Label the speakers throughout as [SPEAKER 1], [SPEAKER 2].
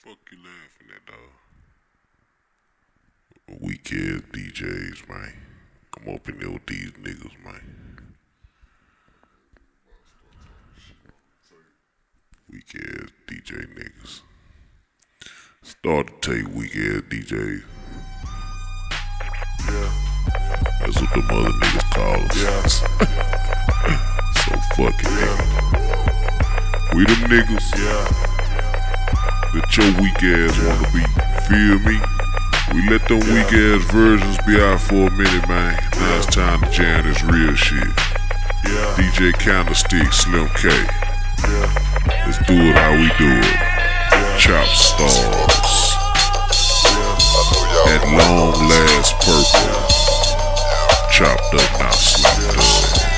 [SPEAKER 1] Fuck you laughing at, dog? Weak ass DJs, man. Come up in there with these niggas, man. Weak ass DJ niggas. Start to take weak ass DJs.
[SPEAKER 2] Yeah.
[SPEAKER 1] That's what them other niggas call us.
[SPEAKER 2] Yeah.
[SPEAKER 1] So fucking niggas. We them niggas.
[SPEAKER 2] Yeah.
[SPEAKER 1] That your weak ass wanna be. Feel me? We let them weak ass versions be out for a minute, man. Now it's time to jam this real shit.
[SPEAKER 2] Yeah.
[SPEAKER 1] DJ Candlestick, Slim K.
[SPEAKER 2] Yeah.
[SPEAKER 1] Let's do it how we do it. Chop stars. At long last purple. Chopped up, now slapped up.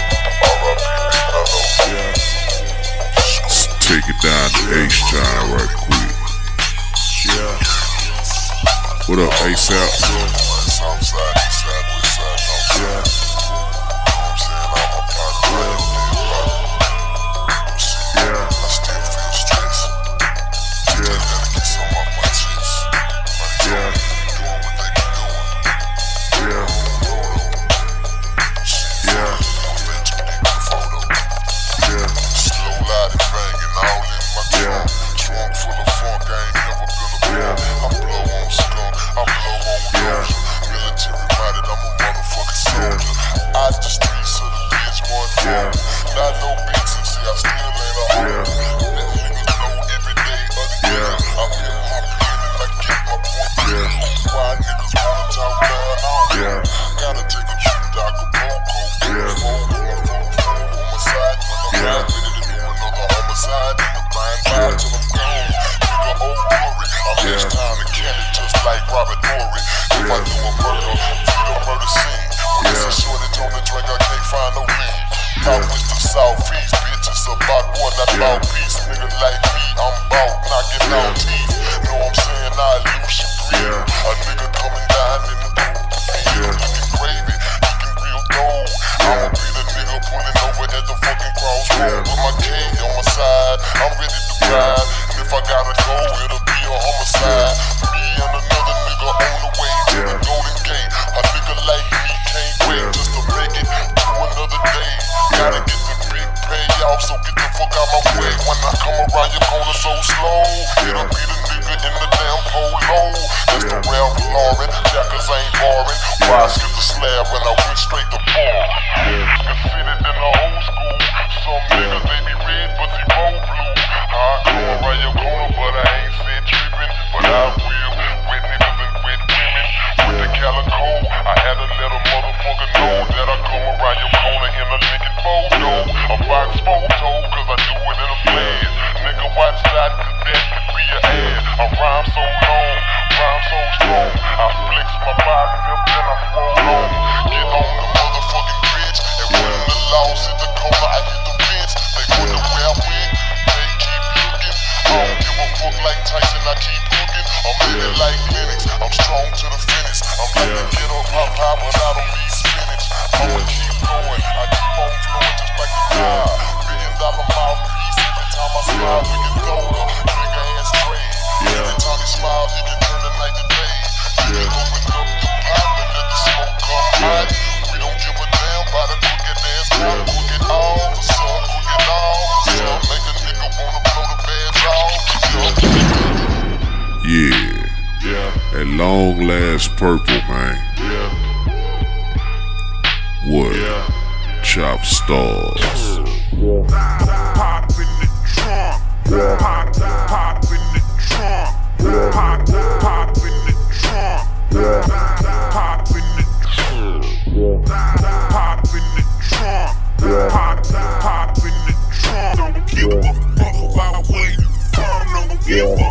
[SPEAKER 1] Let's take it down to H-Town right quick.
[SPEAKER 2] Yeah.
[SPEAKER 1] What up, ASAP?
[SPEAKER 2] Yeah.
[SPEAKER 1] At long last purple, man.
[SPEAKER 2] Yeah.
[SPEAKER 1] What?
[SPEAKER 2] Yeah.
[SPEAKER 1] Chop stars.
[SPEAKER 3] Pop in the trunk. Pop in the trunk. Pop in the trunk. Pop in the trunk. Pop in the trunk. Pop in the trunk. Don't give a fuck about where you from. Don't give a